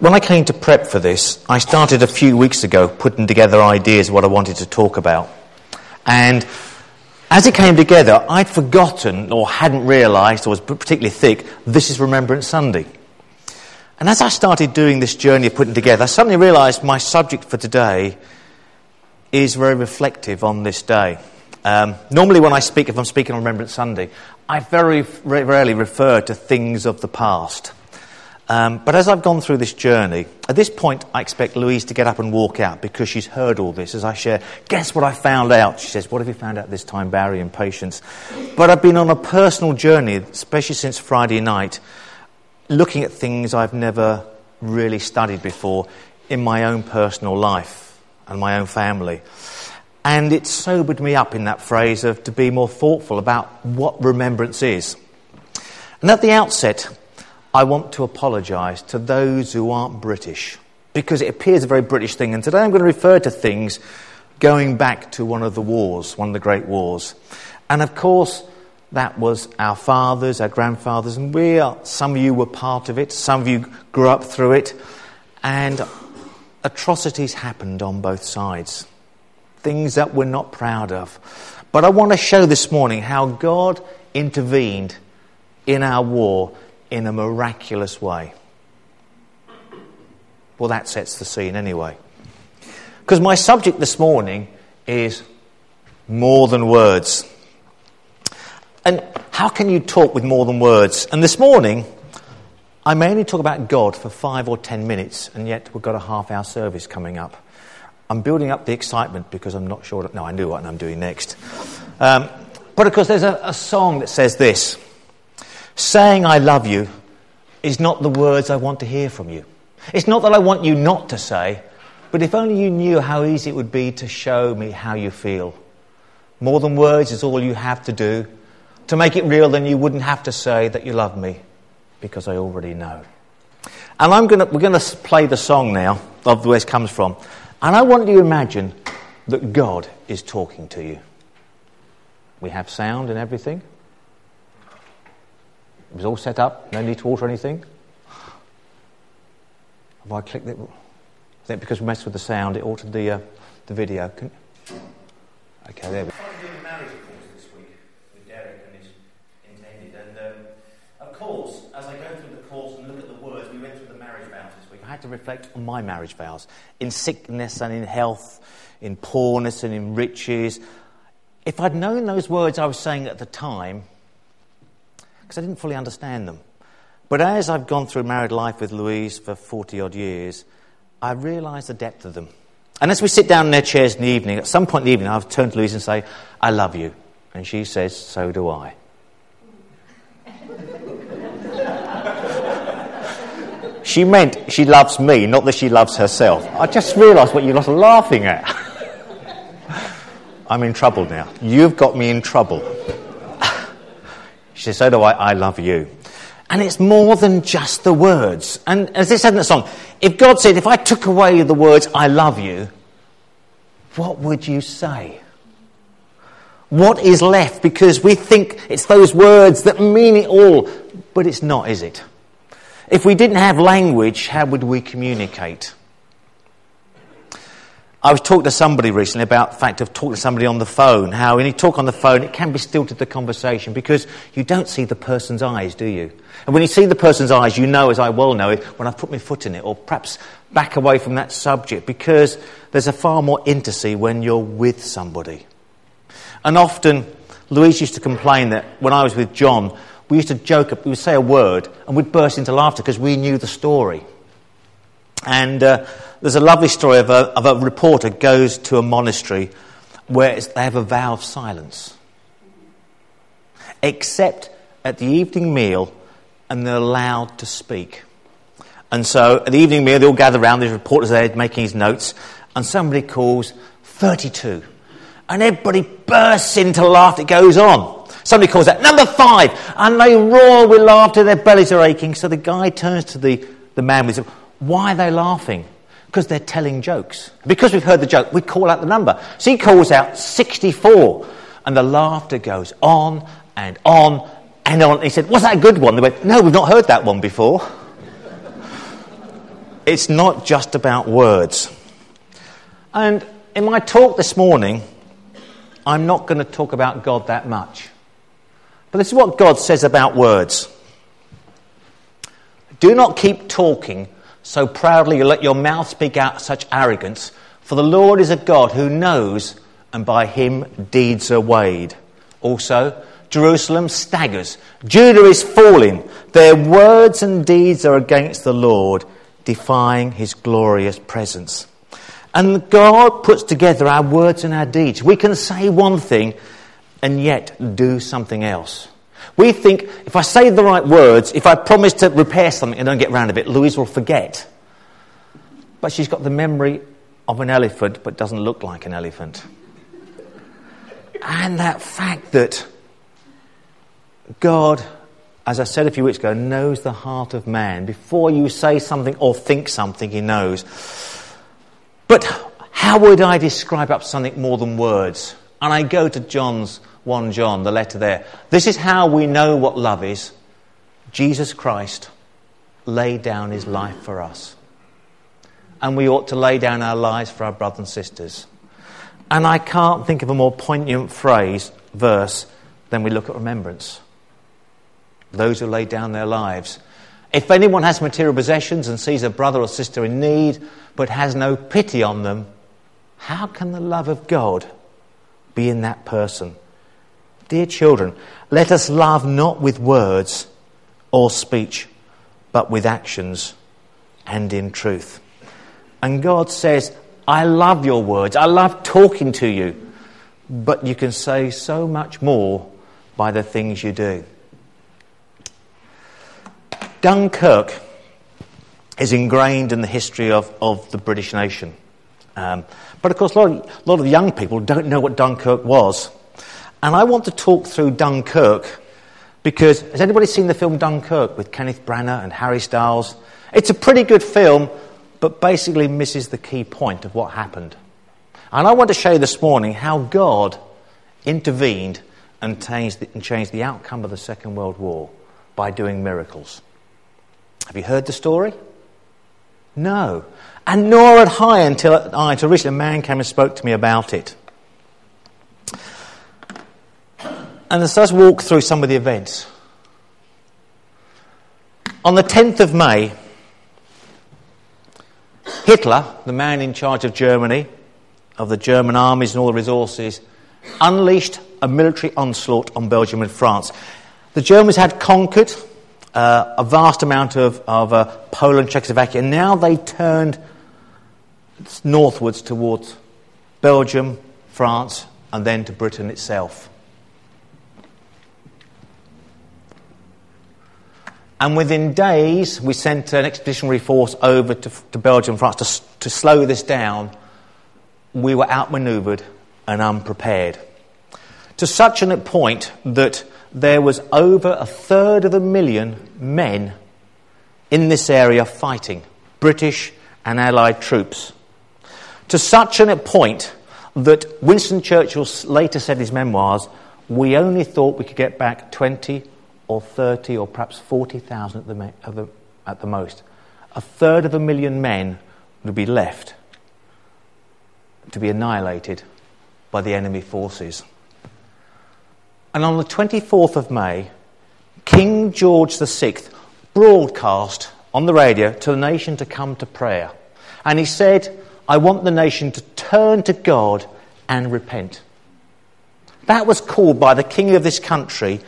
When I came to prep for this, I started a few weeks ago putting together ideas of what I wanted to talk about. And as it came together, I'd forgotten or hadn't realised, or was particularly thick, this is Remembrance Sunday. And as I started doing this journey of putting together, I suddenly realised my subject for today is very reflective on this day. Normally when if I'm speaking on Remembrance Sunday, I very rarely refer to things of the past. But as I've gone through this journey, at this point I expect Louise to get up and walk out because she's heard all this as I share. Guess what I found out? She says, what have you found out this time, Barry, and Patience? But I've been on a personal journey, especially since Friday night, looking at things I've never really studied before in my own personal life and my own family. And it sobered me up in that phrase of to be more thoughtful about what remembrance is. And at the outset, I want to apologise to those who aren't British, because it appears a very British thing. And today I'm going to refer to things going back to one of the wars, one of the great wars. And of course, that was our fathers, our grandfathers, and some of you were part of it, some of you grew up through it, and atrocities happened on both sides. Things that we're not proud of. But I want to show this morning how God intervened in our war in a miraculous way. Well, that sets the scene anyway. Because my subject this morning is more than words. And how can you talk with more than words? And this morning, I may only talk about God for 5 or 10 minutes, and yet we've got a half-hour service coming up. I'm building up the excitement because I'm not sure... I knew what I'm doing next. But of course, there's a song that says this. Saying I love you is not the words I want to hear from you. It's not that I want you not to say, but if only you knew how easy it would be to show me how you feel. More than words is all you have to do. To make it real, then you wouldn't have to say that you love me, because I already know. And we're going to play the song now, of where it comes from. And I want you to imagine that God is talking to you. We have sound and everything. It was all set up, no need to alter anything. Have I clicked it? I think because we messed with the sound, it altered the video. Okay, there we go. I started doing a marriage course this week with Derek and his intended. And of course, as I go through the course and look at the words, we went through the marriage vows this week. I had to reflect on my marriage vows. In sickness and in health, in poorness and in riches. If I'd known those words I was saying at the time, because I didn't fully understand them. But as I've gone through married life with Louise for 40-odd years, I realised the depth of them. And as we sit down in their chairs in the evening, at some point in the evening, I've turned to Louise and say, I love you. And she says, so do I. She meant she loves me, not that she loves herself. I just realised what you lot are laughing at. I'm in trouble now. You've got me in trouble. She says, so do I love you. And it's more than just the words. And as it said in the song, if God said, if I took away the words, I love you, what would you say? What is left? Because we think it's those words that mean it all. But it's not, is it? If we didn't have language, how would we communicate? I was talking to somebody recently about the fact of talking to somebody on the phone, how when you talk on the phone, it can be stilted the conversation because you don't see the person's eyes, do you? And when you see the person's eyes, you know, as I well know, when I've put my foot in it, or perhaps back away from that subject, because there's a far more intimacy when you're with somebody. And often, Louise used to complain that when I was with John, we used to joke, we would say a word, and we'd burst into laughter because we knew the story. And there's a lovely story of a reporter goes to a monastery where they have a vow of silence. Except at the evening meal, and they're allowed to speak. And so at the evening meal, they all gather around, there's reporters there making his notes, and somebody calls 32. And everybody bursts into laughter, it goes on. Somebody calls out, number 5, and they roar with laughter, their bellies are aching. So the guy turns to the man and says, why are they laughing? Because they're telling jokes. Because we've heard the joke, we call out the number. So he calls out 64, and the laughter goes on and on and on. And he said, was that a good one? They went, no, we've not heard that one before. it's not just about words. And in my talk this morning, I'm not going to talk about God that much. But this is what God says about words. Do not keep talking so proudly you let your mouth speak out such arrogance, for the Lord is a God who knows, and by him deeds are weighed. Also, Jerusalem staggers. Judah is falling. Their words and deeds are against the Lord, defying his glorious presence. And God puts together our words and our deeds. We can say one thing and yet do something else. We think, if I say the right words, if I promise to repair something and don't get round to it, Louise will forget. But she's got the memory of an elephant, but doesn't look like an elephant. And that fact that God, as I said a few weeks ago, knows the heart of man. Before you say something or think something, he knows. But how would I describe up something more than words? And I go to 1 John, the letter there. This is how we know what love is. Jesus Christ laid down his life for us. And we ought to lay down our lives for our brothers and sisters. And I can't think of a more poignant verse, than we look at remembrance. Those who lay down their lives. If anyone has material possessions and sees a brother or sister in need, but has no pity on them, how can the love of God be in that person? Dear children, let us love not with words or speech, but with actions and in truth. And God says, I love your words, I love talking to you, but you can say so much more by the things you do. Dunkirk is ingrained in the history of the British nation. But of course, a lot of young people don't know what Dunkirk was. And I want to talk through Dunkirk because, has anybody seen the film Dunkirk with Kenneth Branagh and Harry Styles? It's a pretty good film, but basically misses the key point of what happened. And I want to show you this morning how God intervened and changed the outcome of the Second World War by doing miracles. Have you heard the story? No. And nor had I until recently a man came and spoke to me about it. And let's walk through some of the events. On the 10th of May, Hitler, the man in charge of Germany, of the German armies and all the resources, unleashed a military onslaught on Belgium and France. The Germans had conquered a vast amount of Poland, Czechoslovakia, and now they turned northwards towards Belgium, France, and then to Britain itself. And within days, we sent an expeditionary force over to Belgium, France, to slow this down. We were outmanoeuvred and unprepared. To such a point that there was over 1/3 men in this area fighting, British and Allied troops. To such a point that Winston Churchill later said in his memoirs, we only thought we could get back 20 or 30 or perhaps 40,000 at the most. 1/3 men would be left to be annihilated by the enemy forces. And on the 24th of May, King George VI broadcast on the radio to the nation to come to prayer. And he said, I want the nation to turn to God and repent. That was called by the king of this country.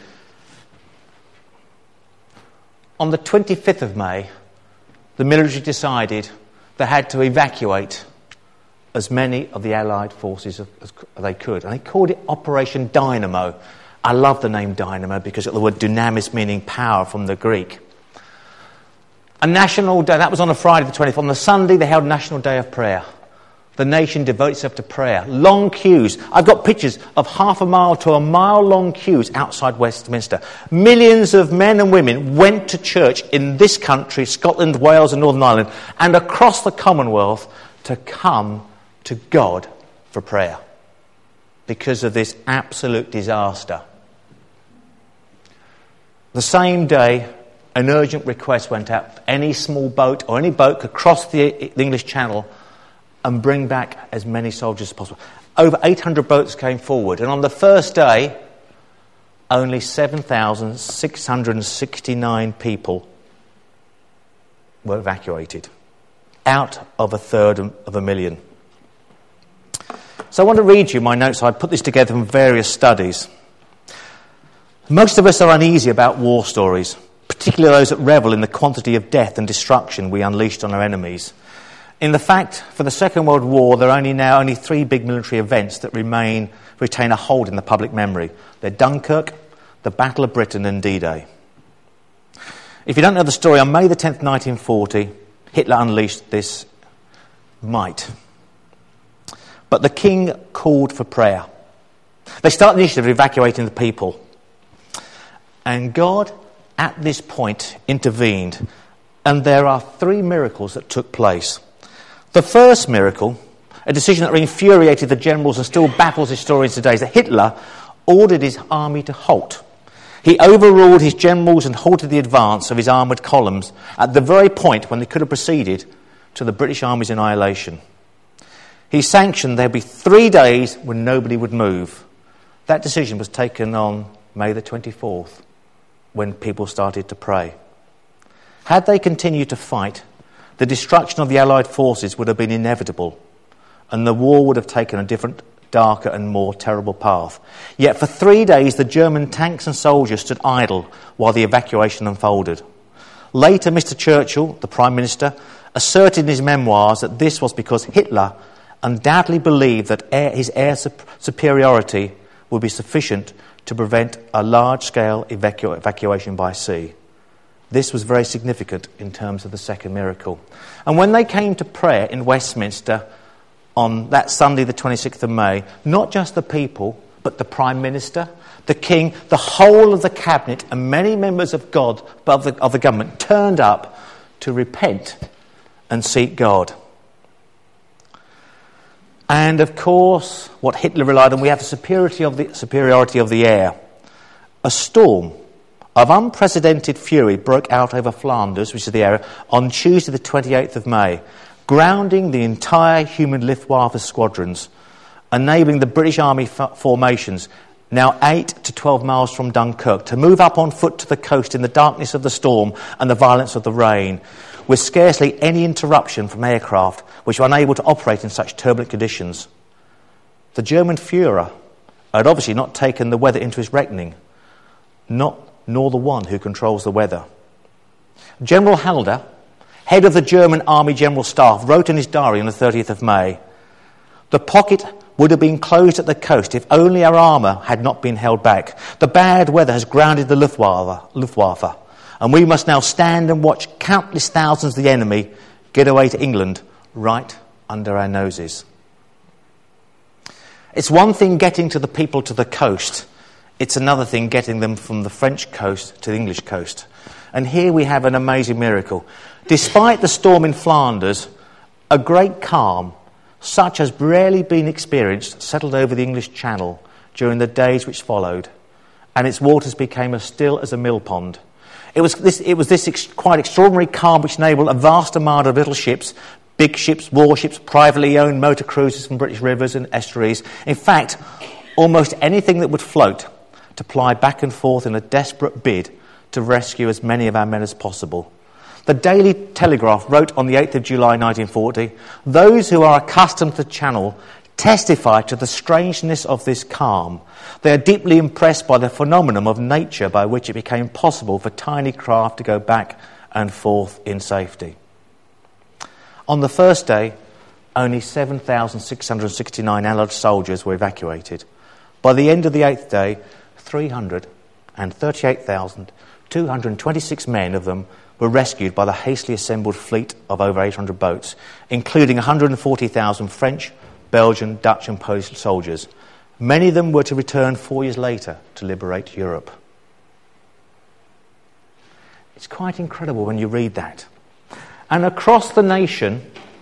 On the 25th of May, the military decided they had to evacuate as many of the Allied forces as they could. And they called it Operation Dynamo. I love the name Dynamo because of the word dynamis, meaning power, from the Greek. A national day, that was on a Friday the 20th. On the Sunday, they held National Day of Prayer. The nation devoted itself to prayer. Long queues. I've got pictures of 1/2 mile to a mile long queues outside Westminster. Millions of men and women went to church in this country, Scotland, Wales and Northern Ireland, and across the Commonwealth to come to God for prayer because of this absolute disaster. The same day, an urgent request went out. Any small boat or any boat could cross the English Channel and bring back as many soldiers as possible. Over 800 boats came forward, and on the first day, only 7,669 people were evacuated, out of 1/3 of a million. So I want to read you my notes. I put this together from various studies. Most of us are uneasy about war stories, particularly those that revel in the quantity of death and destruction we unleashed on our enemies. In the fact, for the Second World War, there are only 3 big military events that retain a hold in the public memory. They're Dunkirk, the Battle of Britain, and D-Day. If you don't know the story, on May the 10th, 1940, Hitler unleashed this might. But the king called for prayer. They started the initiative of evacuating the people. And God, at this point, intervened. And there are 3 miracles that took place. The first miracle, a decision that infuriated the generals and still baffles historians today, is that Hitler ordered his army to halt. He overruled his generals and halted the advance of his armoured columns at the very point when they could have proceeded to the British Army's annihilation. He sanctioned there'd be 3 days when nobody would move. That decision was taken on May the 24th, when people started to pray. Had they continued to fight, the destruction of the Allied forces would have been inevitable, and the war would have taken a different, darker and more terrible path. Yet for 3 days the German tanks and soldiers stood idle while the evacuation unfolded. Later, Mr. Churchill, the Prime Minister, asserted in his memoirs that this was because Hitler undoubtedly believed that his air superiority would be sufficient to prevent a large-scale evacuation by sea. This was very significant in terms of the second miracle. And when they came to prayer in Westminster on that Sunday, the 26th of May, not just the people, but the Prime Minister, the King, the whole of the Cabinet, and many members of the government turned up to repent and seek God. And of course, what Hitler relied on, we have the superiority of the air. A storm of unprecedented fury broke out over Flanders, which is the area, on Tuesday the 28th of May, grounding the entire human Luftwaffe squadrons, enabling the British Army formations, now 8 to 12 miles from Dunkirk, to move up on foot to the coast in the darkness of the storm and the violence of the rain, with scarcely any interruption from aircraft, which were unable to operate in such turbulent conditions. The German Führer had obviously not taken the weather into his reckoning, nor the one who controls the weather. General Halder, head of the German Army General Staff, wrote in his diary on the 30th of May, "The pocket would have been closed at the coast if only our armour had not been held back. The bad weather has grounded the Luftwaffe, and we must now stand and watch countless thousands of the enemy get away to England right under our noses." It's one thing getting to the people to the coast. It's another thing getting them from the French coast to the English coast. And here we have an amazing miracle. Despite the storm in Flanders, a great calm, such as rarely been experienced, settled over the English Channel during the days which followed, and its waters became as still as a mill pond. It was this quite extraordinary calm which enabled a vast armada of little ships, big ships, warships, privately owned motor cruisers from British rivers and estuaries, in fact, almost anything that would float, to ply back and forth in a desperate bid to rescue as many of our men as possible. The Daily Telegraph wrote on the 8th of July 1940, "Those who are accustomed to the Channel testify to the strangeness of this calm. They are deeply impressed by the phenomenon of nature by which it became possible for tiny craft to go back and forth in safety." On the first day, only 7,669 Allied soldiers were evacuated. By the end of the 8th day, 338,226 men of them were rescued by the hastily assembled fleet of over 800 boats, including 140,000 French, Belgian, Dutch and Polish soldiers. Many of them were to return 4 years later to liberate Europe. It's quite incredible when you read that. And across the nation,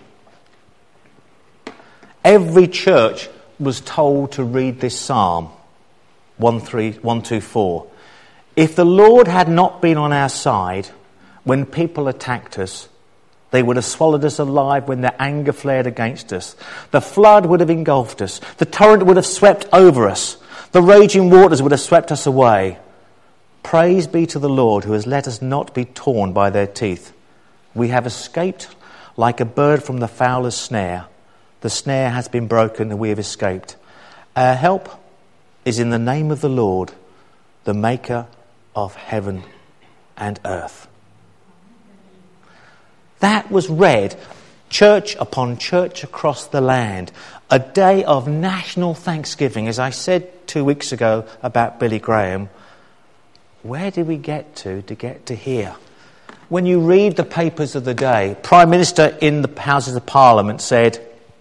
every church was told to read this psalm, 124. "If the Lord had not been on our side, when people attacked us. They would have swallowed us alive when their anger flared against us. The flood would have engulfed us. The torrent would have swept over us. The raging waters would have swept us away. Praise be to the Lord, who has let us not be torn by their teeth. We have escaped like a bird from the fowler's snare. The snare has been broken and we have escaped. Our help is in the name of the Lord, the maker of heaven and earth. That was read church upon church across the land. A day of national thanksgiving. As I said 2 weeks ago about Billy Graham, where did we get to here? When you read the papers of the day, Prime Minister in the Houses of Parliament said,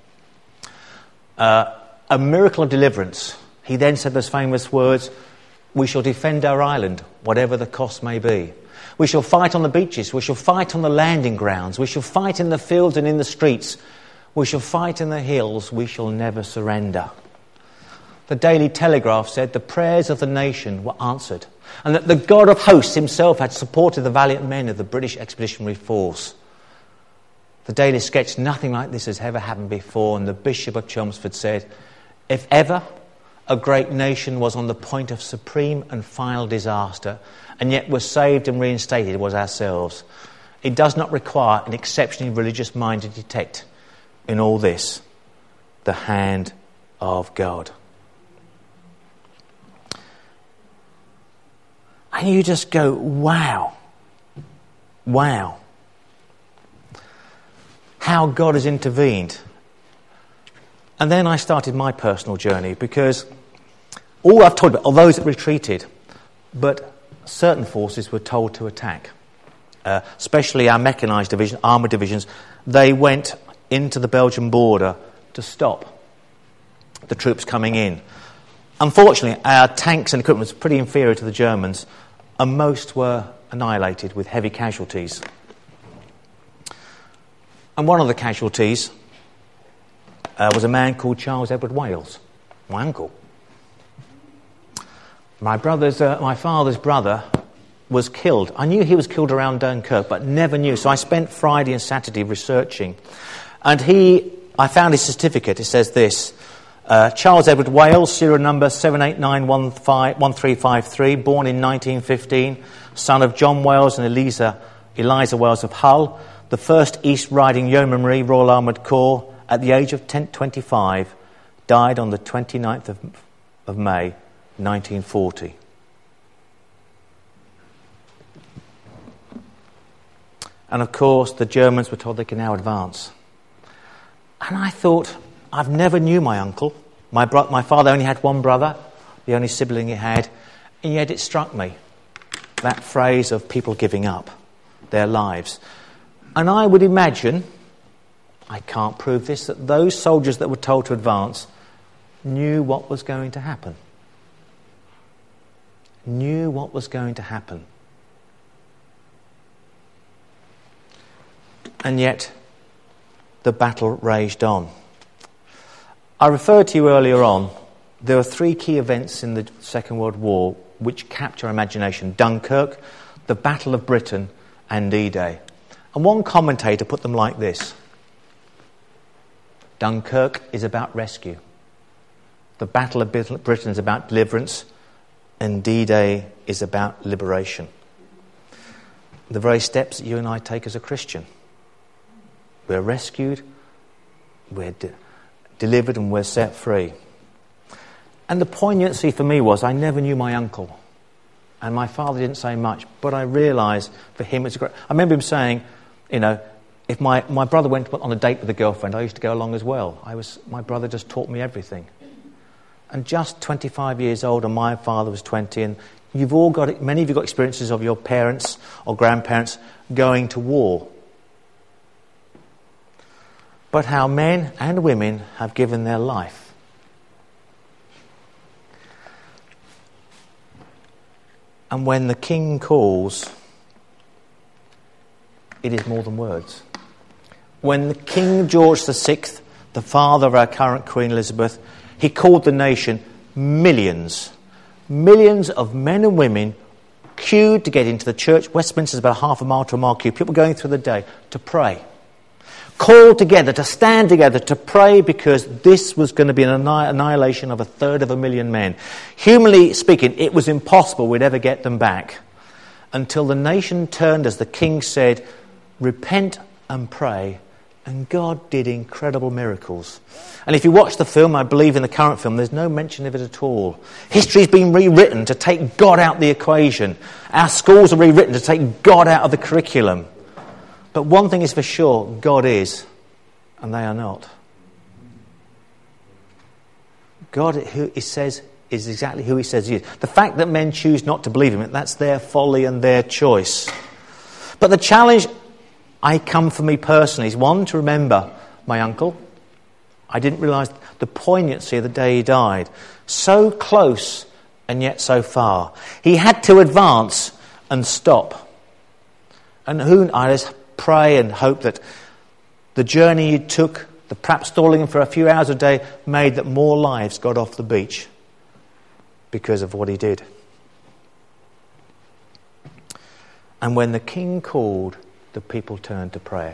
a miracle of deliverance. He then said those famous words, we shall defend our island, whatever the cost may be. We shall fight on the beaches. We shall fight on the landing grounds. We shall fight in the fields and in the streets. We shall fight in the hills. We shall never surrender. The Daily Telegraph said the prayers of the nation were answered, and that the God of hosts himself had supported the valiant men of the British Expeditionary Force. The Daily Sketch, nothing like this has ever happened before, and the Bishop of Chelmsford said, if ever a great nation was on the point of supreme and final disaster, and yet was saved and reinstated, was ourselves. It does not require an exceptionally religious mind to detect in all this the hand of God. And you just go, wow, how God has intervened. And then I started my personal journey, because all I've talked about are those that retreated, but certain forces were told to attack, especially our mechanised division, armoured divisions. They went into the Belgian border to stop the troops coming in. Unfortunately, our tanks and equipment was pretty inferior to the Germans, and most were annihilated with heavy casualties. And one of the casualties was a man called Charles Edward Wales, my uncle. My father's brother was killed. I knew he was killed around Dunkirk, but never knew. So I spent Friday and Saturday researching. And I found his certificate. It says this, Charles Edward Wales, serial number 7891353, born in 1915, son of John Wales and Eliza Wales of Hull, the 1st East Riding Yeomanry Royal Armoured Corps, at the age of 25, died on the 29th of May, 1940. And of course, the Germans were told they could now advance. And I thought, I've never knew my uncle. My father only had one brother, the only sibling he had, and yet it struck me, that phrase of people giving up their lives. And I would imagine, I can't prove this, that those soldiers that were told to advance knew what was going to happen. Knew what was going to happen. And yet, the battle raged on. I referred to you earlier on, there were 3 key events in the Second World War which capture our imagination: Dunkirk, the Battle of Britain, and D-Day. And one commentator put them like this: Dunkirk is about rescue. The Battle of Britain is about deliverance, and D-Day is about liberation. The very steps that you and I take as a Christian. We're rescued, we're delivered, and we're set free. And the poignancy for me was, I never knew my uncle. And my father didn't say much, but I realised for him it's great. I remember him saying, if my brother went on a date with a girlfriend, I used to go along as well. My brother just taught me everything. And just 25 years old, and my father was 20, and many of you got experiences of your parents or grandparents going to war. But how men and women have given their life. And when the King calls, it is more than words. When the King George VI, the father of our current Queen Elizabeth, he called the nation, millions of men and women queued to get into the church. Westminster's about half a mile to a mile queue. People going through the day to pray. Called together, to stand together, to pray, because this was going to be an annihilation of 1/3 men. Humanly speaking, it was impossible we'd ever get them back. Until the nation turned, as the king said, repent and pray, and God did incredible miracles. And if you watch the film, I believe in the current film, there's no mention of it at all. History's been rewritten to take God out of the equation. Our schools are rewritten to take God out of the curriculum. But one thing is for sure, God is, and they are not. God, who He says, is exactly who He says He is. The fact that men choose not to believe Him, that's their folly and their choice. But the challenge I come for me personally is, one, to remember my uncle. I didn't realise the poignancy of the day he died. So close and yet so far. He had to advance and stop. And I just pray and hope that the journey he took, the perhaps stalling him for a few hours a day, made that more lives got off the beach because of what he did. And when the king called, the people turned to prayer.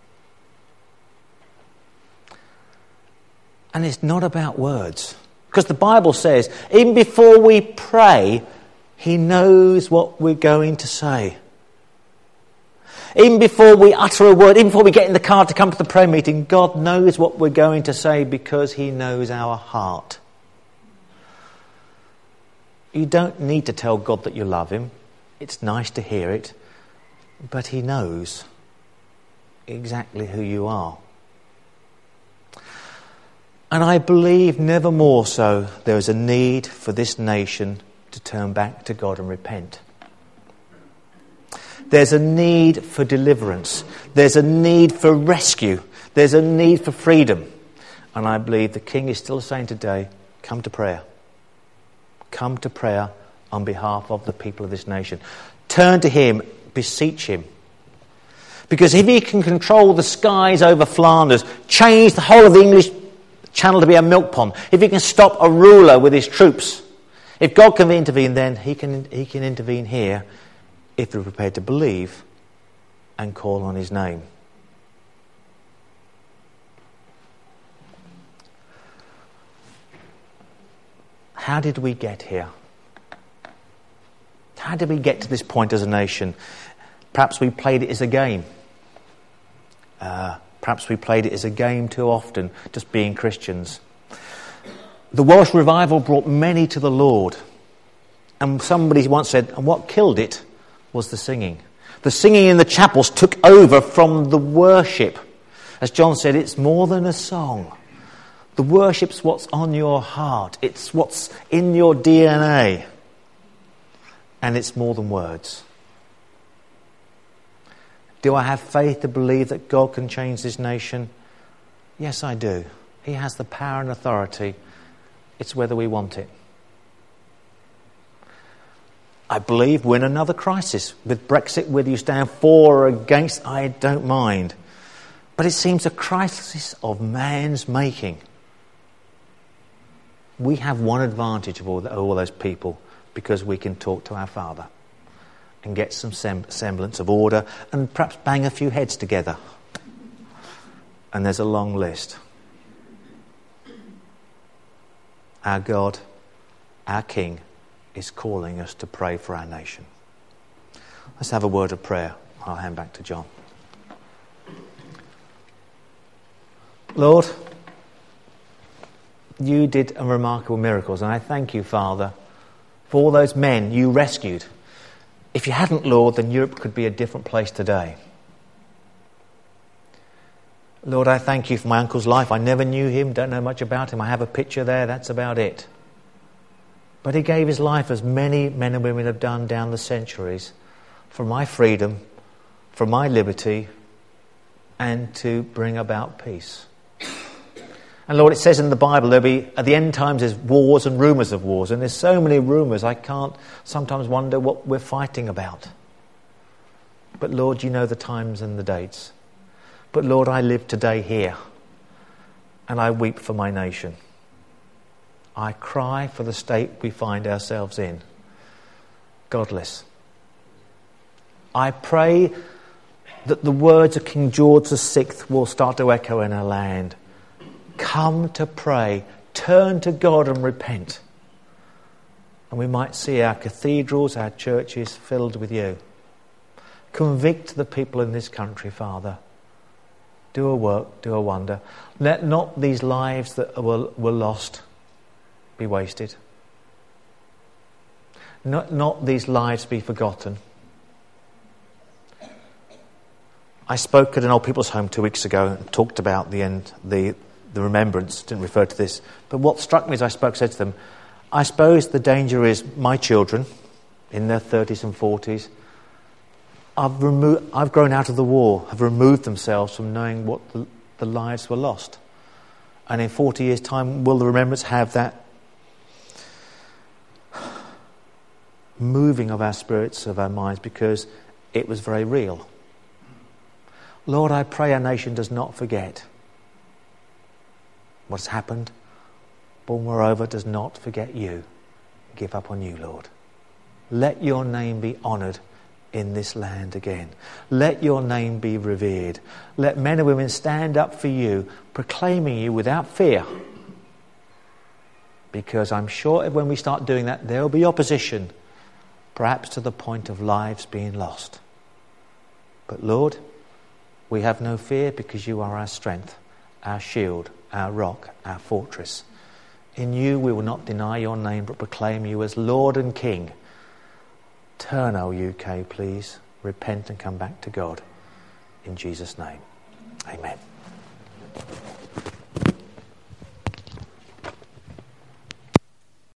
And it's not about words. Because the Bible says, even before we pray, He knows what we're going to say. Even before we utter a word, even before we get in the car to come to the prayer meeting, God knows what we're going to say because He knows our heart. You don't need to tell God that you love Him. It's nice to hear it. But He knows exactly who you are. And I believe never more so there is a need for this nation to turn back to God and repent. There's a need for deliverance. There's a need for rescue. There's a need for freedom. And I believe the King is still saying today, come to prayer. Come to prayer on behalf of the people of this nation. Turn to Him, beseech Him. Because if He can control the skies over Flanders, change the whole of the English Channel to be a milk pond, if He can stop a ruler with his troops, if God can intervene, then He can intervene here if we're prepared to believe and call on His name. How did we get here? How did we get to this point as a nation? Perhaps we played it as a game. Perhaps we played it as a game too often, just being Christians. The Welsh revival brought many to the Lord. And somebody once said, and what killed it was the singing. The singing in the chapels took over from the worship. As John said, it's more than a song. The worship's what's on your heart. It's what's in your DNA. And it's more than words. Do I have faith to believe that God can change this nation? Yes, I do. He has the power and authority. It's whether we want it. I believe we're in another crisis. With Brexit, whether you stand for or against, I don't mind. But it seems a crisis of man's making. We have one advantage of all those people, because we can talk to our Father and get some semblance of order and perhaps bang a few heads together. And there's a long list. Our God, our King, is calling us to pray for our nation. Let's have a word of prayer. I'll hand back to John. Lord, you did remarkable miracles, and I thank you, Father, for all those men you rescued. If you hadn't, Lord, then Europe could be a different place today. Lord, I thank you for my uncle's life. I never knew him, don't know much about him. I have a picture there, that's about it. But he gave his life, as many men and women have done down the centuries, for my freedom, for my liberty, and to bring about peace. And Lord, it says in the Bible, there'll be, at the end times, there's wars and rumours of wars. And there's so many rumours, I can't sometimes wonder what we're fighting about. But Lord, you know the times and the dates. But Lord, I live today here. And I weep for my nation. I cry for the state we find ourselves in. Godless, I pray that the words of King George VI will start to echo in our land. Come to pray, turn to God and repent. And we might see our cathedrals, our churches filled with you. Convict the people in this country, Father. Do a work, do a wonder. Let not these lives that were lost be wasted. Not these lives be forgotten. I spoke at an old people's home 2 weeks ago and talked about the remembrance, didn't refer to this. But what struck me as I said to them, I suppose the danger is my children in their 30s and 40s, I've grown out of the war, have removed themselves from knowing what the lives were lost. And in 40 years' time, will the remembrance have that moving of our spirits, of our minds, because it was very real. Lord, I pray our nation does not forget what's happened, but moreover does not forget you. Give up on you, Lord. Let your name be honoured in this land again. Let your name be revered. Let men and women stand up for you, proclaiming you without fear. Because I'm sure when we start doing that, there will be opposition, perhaps to the point of lives being lost. But Lord, we have no fear because you are our strength, our shield, our rock, our fortress. In you we will not deny your name, but proclaim you as Lord and King. Turn, O UK, please. Repent and come back to God. In Jesus' name. Amen.